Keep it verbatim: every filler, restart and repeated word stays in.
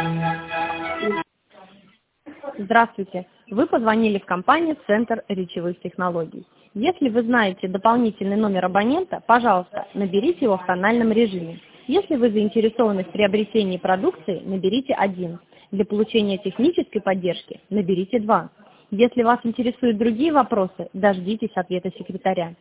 Здравствуйте. Вы позвонили в компанию «Центр речевых технологий». Если вы знаете дополнительный номер абонента, пожалуйста, наберите его в тональном режиме. Если вы заинтересованы в приобретении продукции, наберите один. Для получения технической поддержки наберите два. Если вас интересуют другие вопросы, дождитесь ответа секретаря.